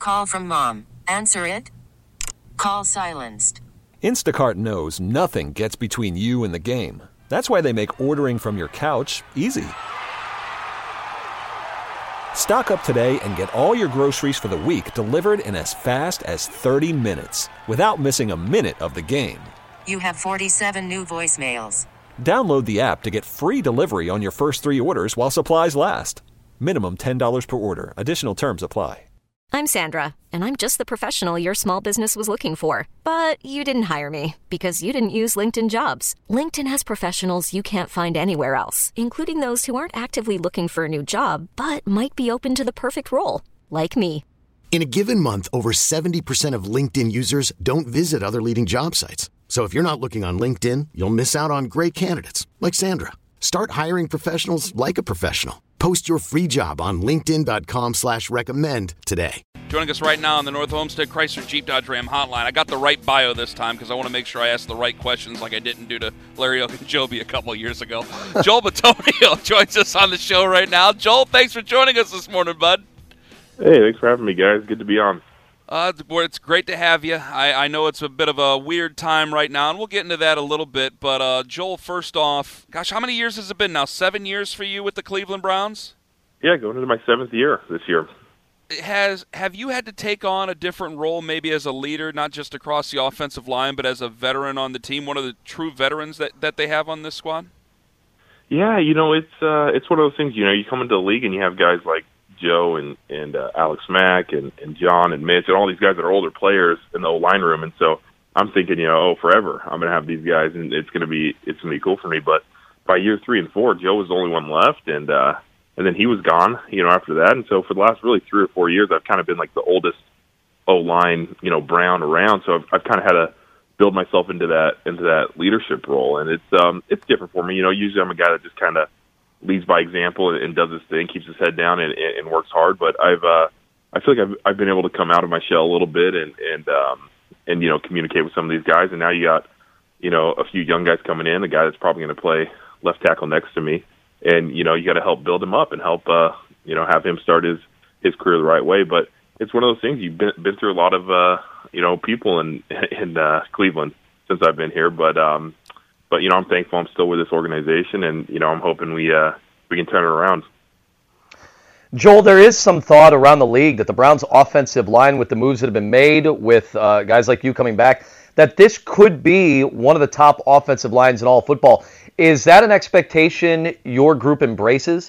call from mom. Answer it. Call silenced. Instacart knows nothing gets between you and the game. That's why they make ordering from your couch easy. Stock up today and get all your groceries for the week delivered in as fast as 30 minutes without missing a minute of the game. You have 47 new voicemails. Download the app to get free delivery on your first 3 orders while supplies last. Minimum $10 per order. Additional terms apply. I'm Sandra, and I'm just the professional your small business was looking for. But you didn't hire me because you didn't use LinkedIn Jobs. LinkedIn has professionals you can't find anywhere else, including those who aren't actively looking for a new job, but might be open to the perfect role, like me. In a given month, over 70% of LinkedIn users don't visit other leading job sites. So if you're not looking on LinkedIn, you'll miss out on great candidates like Sandra. Start hiring professionals like a professional. Post your free job on linkedin.com/recommend today. Joining us right now on the North Olmsted Chrysler Jeep Dodge Ram hotline. I got the right bio this time because I want to make sure I ask the right questions like I didn't do to Larry Ogunjobi a couple of years ago. Joel Bitonio joins us on the show right now. Joel, thanks for joining us this morning, bud. Hey, thanks for having me, guys. Good to be on. It's great to have you. I know it's a bit of a weird time right now, and we'll get into that a little bit. But, Joel, first off, gosh, how many years has it been now? 7 years for you with the Cleveland Browns? Yeah, going into my 7th year this year. Have you had to take on a different role maybe as a leader, not just across the offensive line, but as a veteran on the team, one of the true veterans that they have on this squad? Yeah, it's one of those things, you come into the league and you have guys like Joe and Alex Mack and John and Mitch and all these guys that are older players in the O-line room. And so I'm thinking, forever I'm going to have these guys and it's going to be cool for me. But by year 3 and 4, Joe was the only one left. And then he was gone, after that. And so for the last really 3 or 4 years, I've kind of been like the oldest O-line, Brown around. So I've kind of had to build myself into that leadership role. And it's different for me. Usually I'm a guy that just kind of leads by example and does his thing, keeps his head down and works hard. But I feel like I've been able to come out of my shell a little bit and communicate with some of these guys. And now you got, a few young guys coming in, a guy that's probably going to play left tackle next to me. And, you got to help build him up and help, have him start his career the right way. But it's one of those things. You've been through a lot of, people in Cleveland since I've been here. But I'm thankful I'm still with this organization, and, I'm hoping we can turn it around. Joel, there is some thought around the league that the Browns' offensive line, with the moves that have been made, with guys like you coming back, that this could be one of the top offensive lines in all of football. Is that an expectation your group embraces?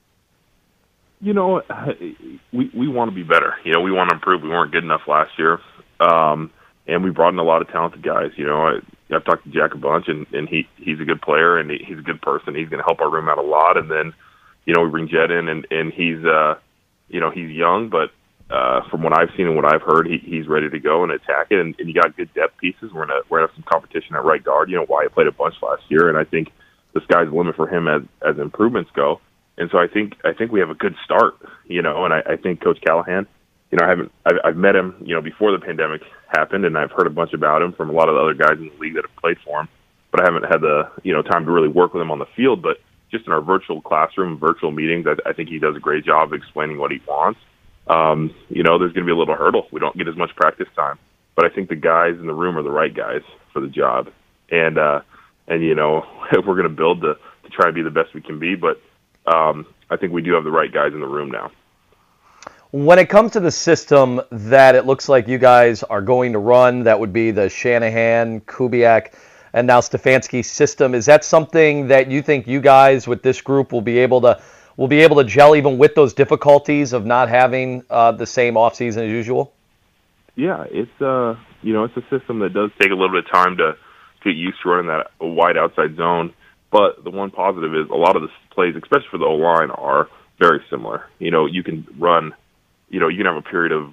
We want to be better. We want to improve. We weren't good enough last year, and we brought in a lot of talented guys. I've talked to Jack a bunch, and he's a good player, and he's a good person. He's going to help our room out a lot. And then, we bring Jet in, and he's, he's young, but from what I've seen and what I've heard, he's ready to go and attack it. And you got good depth pieces. We're going to have some competition at right guard. Wyatt played a bunch last year, and I think the sky's the limit for him as improvements go. And so I think we have a good start, and I think Coach Callahan, I've met him, before the pandemic happened, and I've heard a bunch about him from a lot of the other guys in the league that have played for him, but I haven't had the, time to really work with him on the field. But just in our virtual classroom, virtual meetings, I think he does a great job of explaining what he wants. There's going to be a little hurdle. We don't get as much practice time, but I think the guys in the room are the right guys for the job. And we're going to build to try to be the best we can be, but I think we do have the right guys in the room now. When it comes to the system that it looks like you guys are going to run, that would be the Shanahan, Kubiak, and now Stefanski system. Is that something that you think you guys with this group will be able to gel even with those difficulties of not having the same offseason as usual? Yeah, it's a system that does take a little bit of time to get used to running that wide outside zone. But the one positive is a lot of the plays, especially for the O-line, are very similar. You can run, you can have a period of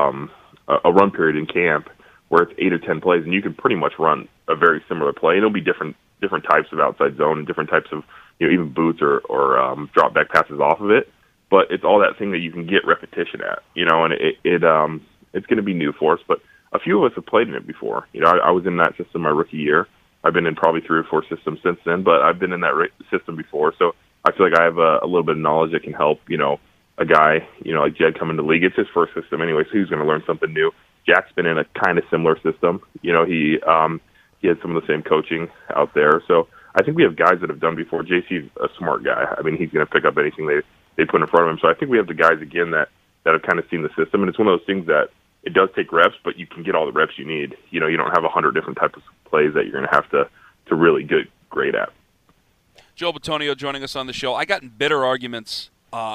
a run period in camp where it's 8 or 10 plays, and you can pretty much run a very similar play. And it'll be different types of outside zone and different types of, even boots or drop back passes off of it. But it's all that thing that you can get repetition at, and it's going to be new for us. But a few of us have played in it before. I was in that system my rookie year. I've been in probably 3 or 4 systems since then, but I've been in that system before. So I feel like I have a little bit of knowledge that can help, a guy, like Jed coming to the league. It's his first system anyway, so he's going to learn something new. Jack's been in a kind of similar system. He had some of the same coaching out there. So I think we have guys that have done before. JC's a smart guy. I mean, he's going to pick up anything they put in front of him. So I think we have the guys, again, that have kind of seen the system. And it's one of those things that it does take reps, but you can get all the reps you need. You don't have 100 different types of plays that you're going to have to really get great at. Joe Bitonio joining us on the show. I got in bitter arguments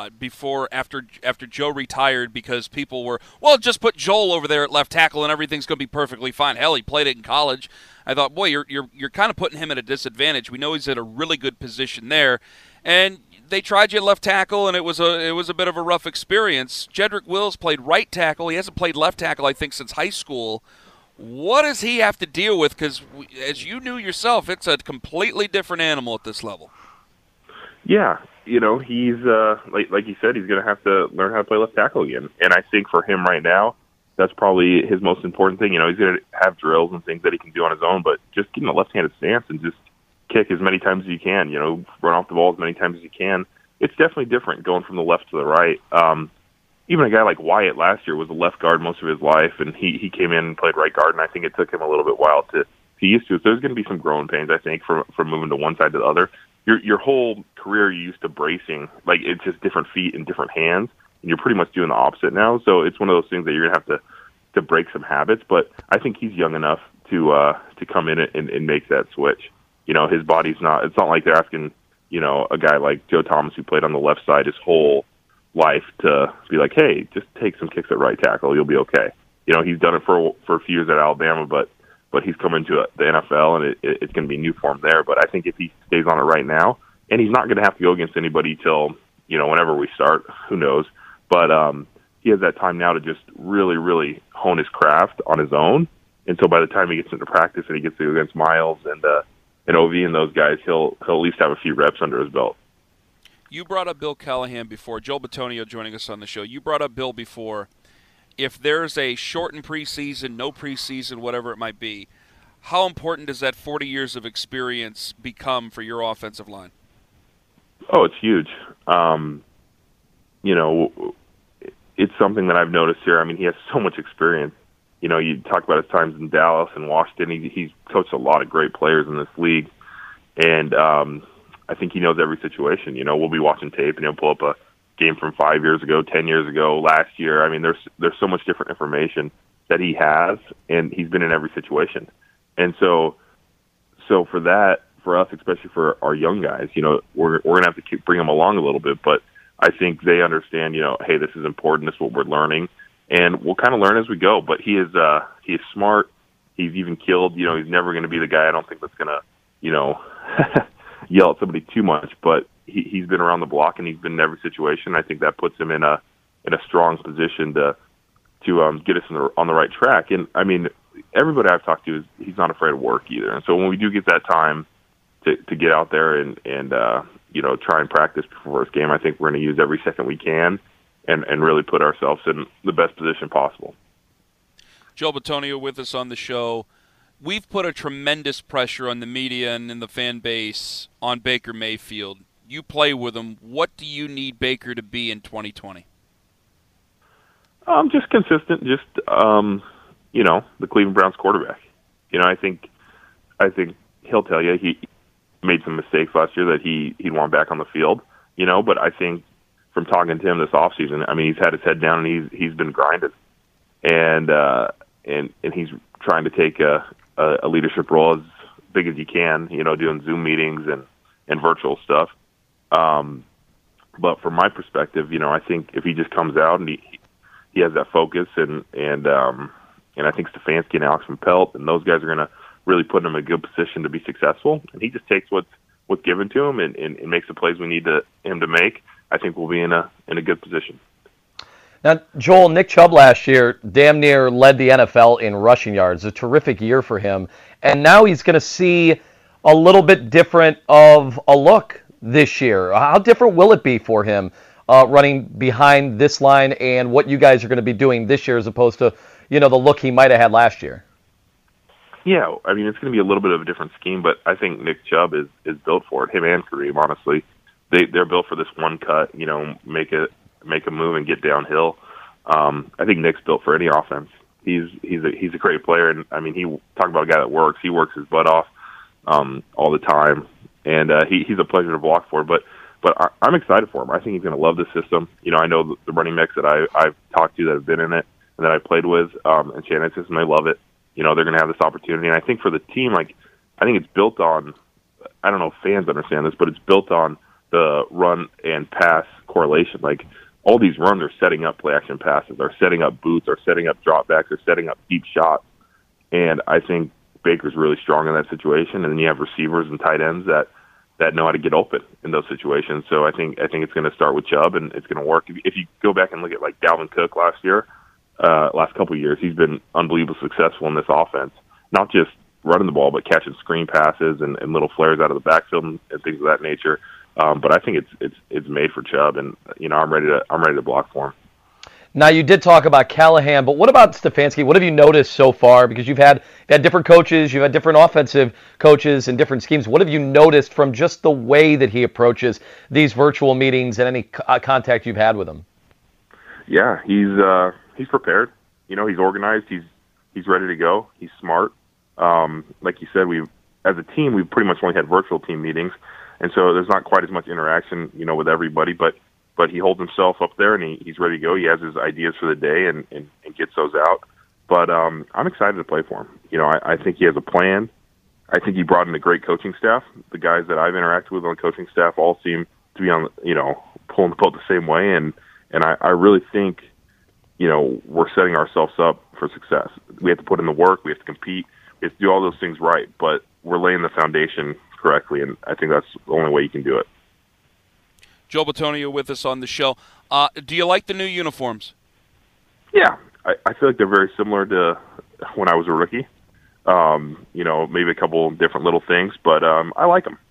after Joe retired because people were, well, just put Joel over there at left tackle and everything's going to be perfectly fine. Hell, he played it in college. I thought, boy, you're kind of putting him at a disadvantage. We know he's at a really good position there, and they tried you at left tackle, and it was a bit of a rough experience. Jedrick Wills played right tackle. He hasn't played left tackle, I think, since high school. What does he have to deal with? Because as you knew yourself, it's a completely different animal at this level. Yeah, he's like you said, he's going to have to learn how to play left tackle again. And I think for him right now, that's probably his most important thing. He's going to have drills and things that he can do on his own, but just getting a left-handed stance and just kick as many times as you can, run off the ball as many times as you can. It's definitely different going from the left to the right. Even a guy like Wyatt last year was a left guard most of his life, and he came in and played right guard, and I think it took him a little bit while to get used to it. So there's going to be some growing pains, I think, from moving to one side to the other. Your whole career you're used to bracing, like it's just different feet and different hands, and you're pretty much doing the opposite now. So it's one of those things that you're going to have to break some habits, but I think he's young enough to come in and make that switch. His body's not, it's not like they're asking, a guy like Joe Thomas who played on the left side his whole life to be like, hey, just take some kicks at right tackle, you'll be okay. He's done it for a few years at Alabama, but he's coming to the NFL, and it's going to be new for him there. But I think if he stays on it right now, and he's not going to have to go against anybody till, whenever we start, who knows. But he has that time now to just really, really hone his craft on his own. And so by the time he gets into practice and he gets to go against Miles and OV and those guys, he'll at least have a few reps under his belt. You brought up Bill Callahan before. Joe Bitonio joining us on the show. You brought up Bill before. If there's a shortened preseason, no preseason, whatever it might be, how important does that 40 years of experience become for your offensive line? Oh, it's huge. It's something that I've noticed here. I mean, he has so much experience. You talk about his times in Dallas and Washington. He's coached a lot of great players in this league. And I think he knows every situation. We'll be watching tape, and he'll pull up a game from 5 years ago, 10 years ago, last year. I mean, there's so much different information that he has, and he's been in every situation. And so for that, for us, especially for our young guys, we're going to have to bring them along a little bit. But I think they understand, hey, this is important. This is what we're learning, and we'll kind of learn as we go. But he is smart. He's even killed. He's never going to be the guy, I don't think, that's going to, yell at somebody too much. But he's been around the block, and he's been in every situation. I think that puts him in a strong position to get us on the right track. And I mean, everybody I've talked to he's not afraid of work either. And so when we do get that time to get out there and try and practice before first game, I think we're going to use every second we can and really put ourselves in the best position possible. Joe Bitonio with us on the show. We've put a tremendous pressure on the media and in the fan base on Baker Mayfield. You play with him. What do you need Baker to be in 2020? Just consistent. Just the Cleveland Browns quarterback. I think he'll tell you he made some mistakes last year that he'd want back on the field. But I think from talking to him this offseason, I mean, he's had his head down and he's been grinding, and he's trying to take a leadership role as big as he can. Doing Zoom meetings and virtual stuff. But from my perspective, I think if he just comes out and he has that focus and I think Stefanski and Alex Pelt and those guys are going to really put him in a good position to be successful. And he just takes what's given to him and makes the plays we need him to make. I think we'll be in a good position. Now, Joel, Nick Chubb last year damn near led the NFL in rushing yards. A terrific year for him. And now he's going to see a little bit different of a look this year. How different will it be for him running behind this line and what you guys are going to be doing this year as opposed to, the look he might have had last year? Yeah, I mean, it's going to be a little bit of a different scheme, but I think Nick Chubb is built for it. Him and Kareem, honestly. They're built for this one cut, make it make a move and get downhill. I think Nick's built for any offense. He's a great player, and I mean, he talk about a guy that works. He works his butt off all the time, and he's a pleasure to block for. But I'm excited for him. I think he's going to love the system. I know the running backs that I've talked to that have been in it and that I played with, and Shannon's system, they love it. They're going to have this opportunity, and I think for the team, I think it's built on. I don't know if fans understand this, but it's built on the run and pass correlation. Like, all these runs are setting up play action passes, are setting up boots, are setting up dropbacks, are setting up deep shots. And I think Baker's really strong in that situation. And then you have receivers and tight ends that know how to get open in those situations. So I think it's going to start with Chubb, and it's going to work. If you go back and look at like Dalvin Cook last couple of years, he's been unbelievably successful in this offense. Not just running the ball, but catching screen passes and little flares out of the backfield and things of that nature. But I think it's made for Chubb, and I'm ready to block for him. Now, you did talk about Callahan, but what about Stefanski? What have you noticed so far? Because you've had different coaches, you've had different offensive coaches and different schemes. What have you noticed from just the way that he approaches these virtual meetings and any contact you've had with him? Yeah, he's prepared. He's organized. He's ready to go. He's smart. Like you said, as a team, we've pretty much only had virtual team meetings. And so there's not quite as much interaction, with everybody, but he holds himself up there and he's ready to go. He has his ideas for the day and gets those out. But I'm excited to play for him. I think he has a plan. I think he brought in a great coaching staff. The guys that I've interacted with on the coaching staff all seem to be on, pulling the boat the same way. And I really think, we're setting ourselves up for success. We have to put in the work. We have to compete. We have to do all those things right. But we're laying the foundation correctly, and I think that's the only way you can do it. Joe Bitonio with us on the show. Do you like the new uniforms? Yeah, I feel like they're very similar to when I was a rookie. Maybe a couple different little things, but I like them.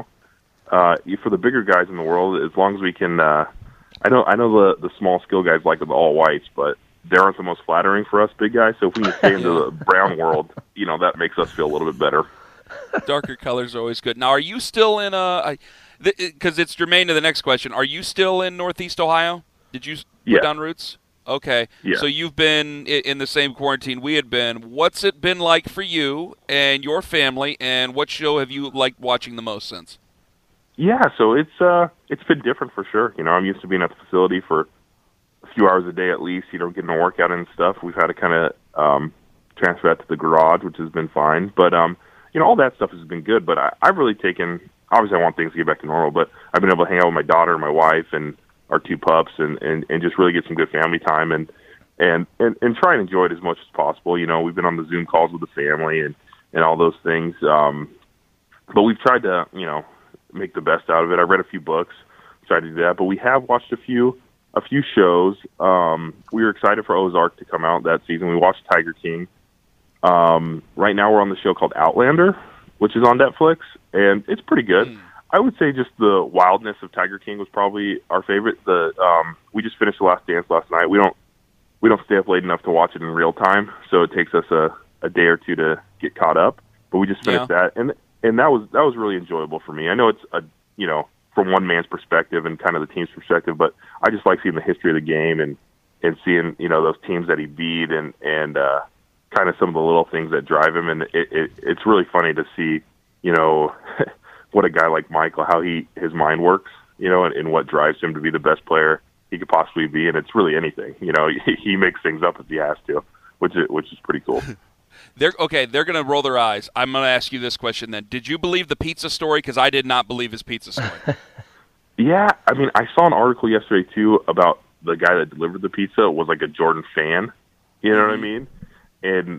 For the bigger guys in the world, as long as we can. I know the small skill guys like the all whites, but they aren't the most flattering for us big guys. So if we can stay into the brown world, that makes us feel a little bit better. Darker colors are always good. Now, are you still in because it's germane to the next question, are you still in Northeast Ohio? Did you put down roots? Okay. Yeah. So you've been in the same quarantine we had been. What's it been like for you and your family, and what show have you liked watching the most since? Yeah, so it's been different for sure. I'm used to being at the facility for a few hours a day at least, getting a workout and stuff. We've had to kind of transfer that to the garage, which has been fine. But all that stuff has been good, but I've really taken, obviously I want things to get back to normal, but I've been able to hang out with my daughter and my wife and our two pups and just really get some good family time and try and enjoy it as much as possible. We've been on the Zoom calls with the family and all those things. But we've tried to, make the best out of it. I read a few books, tried to do that, but we have watched a few shows. We were excited for Ozark to come out that season. We watched Tiger King. Right now we're on the show called Outlander, which is on Netflix, and it's pretty good. I would say just the wildness of Tiger King was probably our favorite. We just finished The Last Dance last night. We don't stay up late enough to watch it in real time, so it takes us a day or two to get caught up. But we just finished that, and that was really enjoyable for me. I know it's from one man's perspective and kind of the team's perspective, but I just like seeing the history of the game and seeing those teams that he beat and kind of some of the little things that drive him, and it's really funny to see what a guy like Michael, how his mind works, and what drives him to be the best player he could possibly be, and it's really anything. He makes things up if he has to, which is pretty cool. They're going to roll their eyes. I'm going to ask you this question then. Did you believe the pizza story? Because I did not believe his pizza story. Yeah, I mean, I saw an article yesterday, too, about the guy that delivered the pizza was like a Jordan fan. You know what I mean? And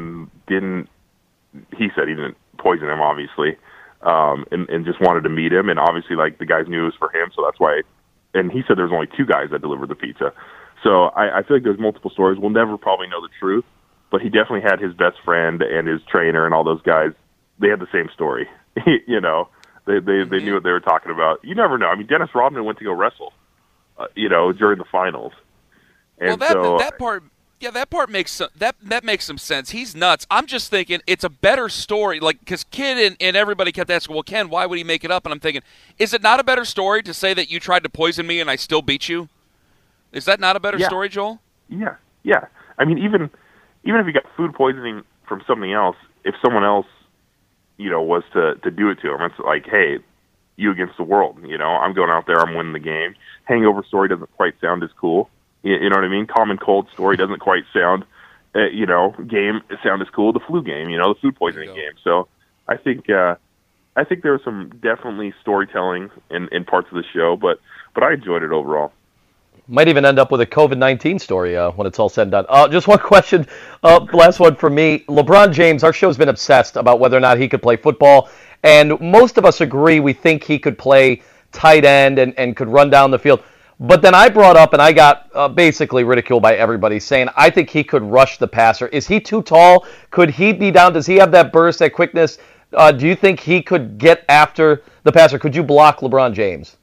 he said he didn't poison him, obviously, and just wanted to meet him. And obviously, like, the guys knew it was for him, so that's why. And he said there's only two guys that delivered the pizza. So I feel like there's multiple stories. We'll never probably know the truth. But he definitely had his best friend and his trainer and all those guys. They had the same story. They knew what they were talking about. You never know. I mean, Dennis Rodman went to go wrestle, during the finals. And that part makes that makes some sense. He's nuts. I'm just thinking it's a better story, like because Kid and everybody kept asking, well, Ken, why would he make it up? And I'm thinking, is it not a better story to say that you tried to poison me and I still beat you? Is that not a better story, Joel? Yeah. I mean, even if you got food poisoning from something else, if someone else, was to do it to him, it's like, hey, you against the world. I'm going out there, I'm winning the game. Hangover story doesn't quite sound as cool. You know what I mean? Common cold story doesn't quite sound, game sound as cool. The flu game, the food poisoning game. So I think there was some definitely storytelling in parts of the show, but I enjoyed it overall. Might even end up with a COVID-19 story when it's all said and done. Just one question, last one for me. LeBron James, our show's been obsessed about whether or not he could play football, and most of us agree we think he could play tight end and could run down the field. But then I brought up, and I got basically ridiculed by everybody, saying I think he could rush the passer. Is he too tall? Could he be down? Does he have that burst, that quickness? Do you think he could get after the passer? Could you block LeBron James?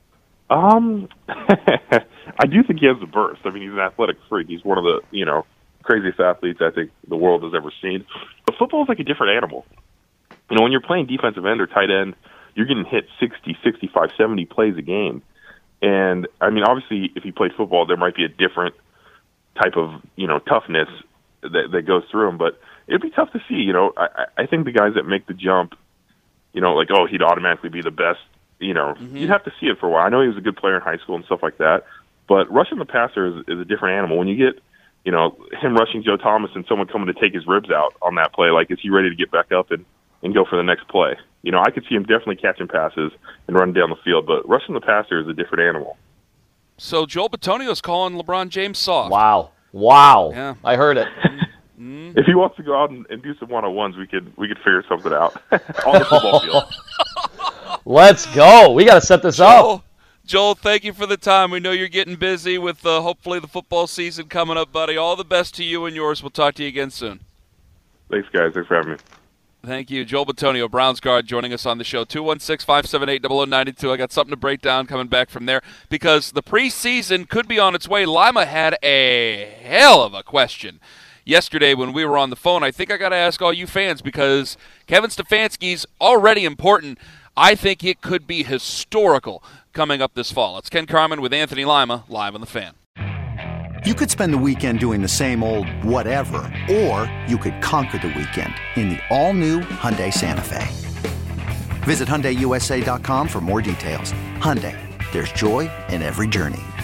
I do think he has the burst. I mean, he's an athletic freak. He's one of the, craziest athletes I think the world has ever seen. But football is like a different animal. When you're playing defensive end or tight end, you're getting hit 60, 65, 70 plays a game. And, I mean, obviously, if he played football, there might be a different type of, toughness that goes through him. But it'd be tough to see. I think the guys that make the jump, like, oh, he'd automatically be the best. You'd have to see it for a while. I know he was a good player in high school and stuff like that, but rushing the passer is a different animal. When you get, him rushing Joe Thomas and someone coming to take his ribs out on that play, like, is he ready to get back up and go for the next play? I could see him definitely catching passes and running down the field, but rushing the passer is a different animal. So Joel Bitonio's calling LeBron James soft. Wow. Yeah. I heard it. If he wants to go out and do some one-on-ones, we could figure something out on the football field. Let's go. We got to set this up. Joel, thank you for the time. We know you're getting busy with hopefully the football season coming up, buddy. All the best to you and yours. We'll talk to you again soon. Thanks, guys. Thanks for having me. Thank you. Joel Bitonio, Browns guard, joining us on the show. 216-578-0092. I got something to break down coming back from there because the preseason could be on its way. Lima had a hell of a question yesterday when we were on the phone. I think I got to ask all you fans because Kevin Stefanski's already important. I think it could be historical coming up this fall. It's Ken Carman with Anthony Lima, live on The Fan. You could spend the weekend doing the same old whatever, or you could conquer the weekend in the all-new Hyundai Santa Fe. Visit HyundaiUSA.com for more details. Hyundai, there's joy in every journey.